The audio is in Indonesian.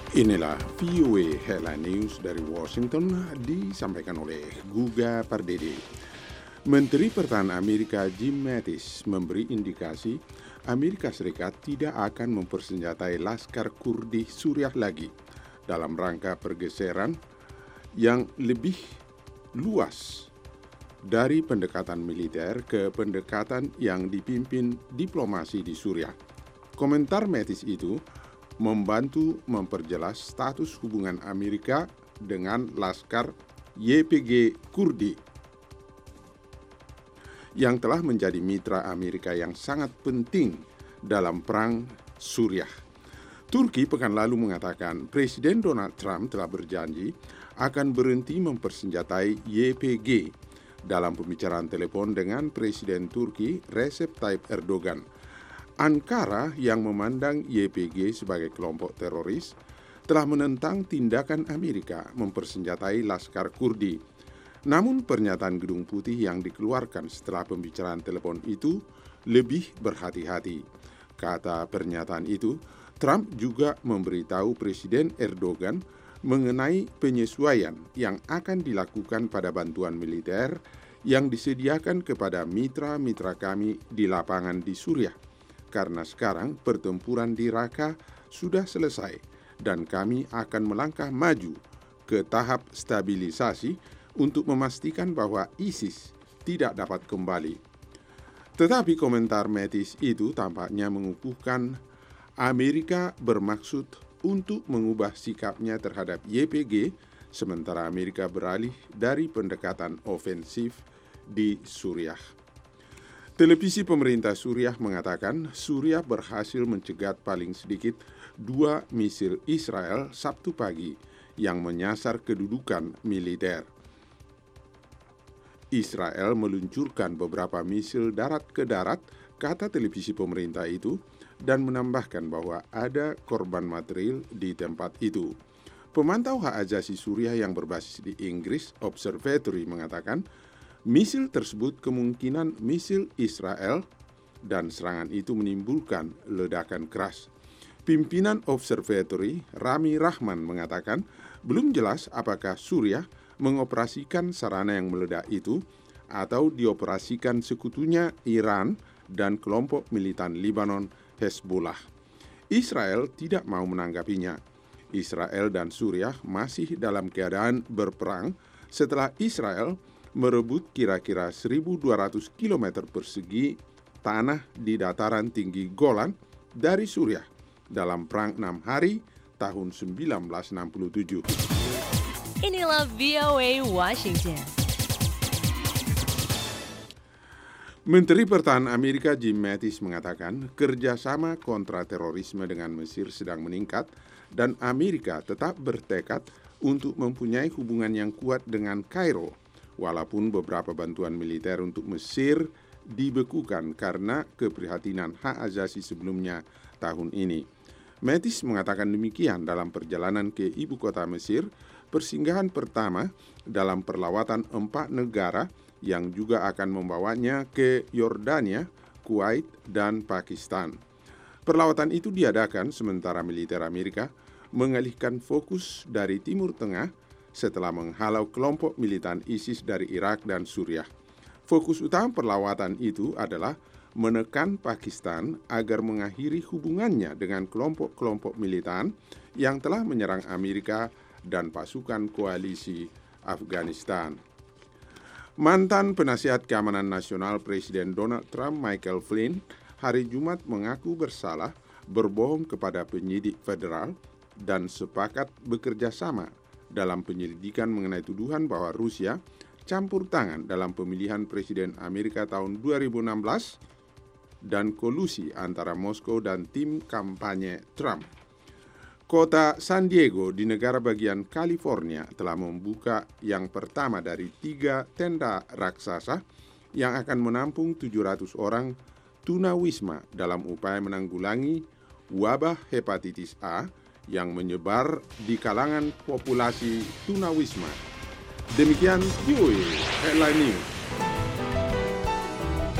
Inilah VOA Headline News dari Washington disampaikan oleh Guga Pardede. Menteri Pertahanan Amerika Jim Mattis memberi indikasi Amerika Serikat tidak akan mempersenjatai Laskar Kurdi Suriah lagi dalam rangka pergeseran yang lebih luas dari pendekatan militer ke pendekatan yang dipimpin diplomasi di Suriah. Komentar Mattis itu membantu memperjelas status hubungan Amerika dengan Laskar YPG Kurdi yang telah menjadi mitra Amerika yang sangat penting dalam perang Suriah. Turki pekan lalu mengatakan Presiden Donald Trump telah berjanji akan berhenti mempersenjatai YPG dalam pembicaraan telepon dengan Presiden Turki Recep Tayyip Erdogan. Ankara yang memandang YPG sebagai kelompok teroris telah menentang tindakan Amerika mempersenjatai Laskar Kurdi. Namun pernyataan Gedung Putih yang dikeluarkan setelah pembicaraan telepon itu lebih berhati-hati. Kata pernyataan itu, Trump juga memberitahu Presiden Erdogan mengenai penyesuaian yang akan dilakukan pada bantuan militer yang disediakan kepada mitra-mitra kami di lapangan di Suriah. Karena sekarang pertempuran di Raqqa sudah selesai dan kami akan melangkah maju ke tahap stabilisasi untuk memastikan bahwa ISIS tidak dapat kembali. Tetapi komentar Mattis itu tampaknya mengukuhkan Amerika bermaksud untuk mengubah sikapnya terhadap YPG, sementara Amerika beralih dari pendekatan ofensif di Suriah. Televisi pemerintah Suriah mengatakan Suriah berhasil mencegat paling sedikit 2 misil Israel Sabtu pagi yang menyasar kedudukan militer. Israel meluncurkan beberapa misil darat ke darat, kata televisi pemerintah itu, dan menambahkan bahwa ada korban material di tempat itu. Pemantau hak asasi Suriah yang berbasis di Inggris, Observatory, mengatakan misil tersebut kemungkinan misil Israel dan serangan itu menimbulkan ledakan keras. Pimpinan Observatory, Rami Rahman, mengatakan belum jelas apakah Suriah mengoperasikan sarana yang meledak itu atau dioperasikan sekutunya Iran dan kelompok militan Lebanon Hezbollah. Israel tidak mau menanggapinya. Israel dan Suriah masih dalam keadaan berperang setelah Israel merebut kira-kira 1.200 km persegi tanah di dataran tinggi Golan dari Suriah dalam perang 6 hari tahun 1967. Inilah VOA Washington. Menteri Pertahanan Amerika Jim Mattis mengatakan kerjasama kontra terorisme dengan Mesir sedang meningkat dan Amerika tetap bertekad untuk mempunyai hubungan yang kuat dengan Kairo, walaupun beberapa bantuan militer untuk Mesir dibekukan karena keprihatinan hak asasi sebelumnya tahun ini. Mattis mengatakan demikian dalam perjalanan ke ibu kota Mesir, persinggahan pertama dalam perlawatan 4 negara yang juga akan membawanya ke Yordania, Kuwait, dan Pakistan. Perlawatan itu diadakan sementara militer Amerika mengalihkan fokus dari Timur Tengah setelah menghalau kelompok militan ISIS dari Irak dan Suriah. Fokus utama perlawatan itu adalah menekan Pakistan agar mengakhiri hubungannya dengan kelompok-kelompok militan yang telah menyerang Amerika dan pasukan koalisi Afghanistan. Mantan penasihat keamanan nasional Presiden Donald Trump, Michael Flynn, hari Jumat mengaku bersalah, berbohong kepada penyidik federal, dan sepakat bekerja sama dalam penyelidikan mengenai tuduhan bahwa Rusia campur tangan dalam pemilihan Presiden Amerika tahun 2016 dan kolusi antara Moskow dan tim kampanye Trump. Kota San Diego di negara bagian California telah membuka yang pertama dari 3 tenda raksasa yang akan menampung 700 orang tunawisma dalam upaya menanggulangi wabah hepatitis A yang menyebar di kalangan populasi tunawisma. Demikian VOA Headline News.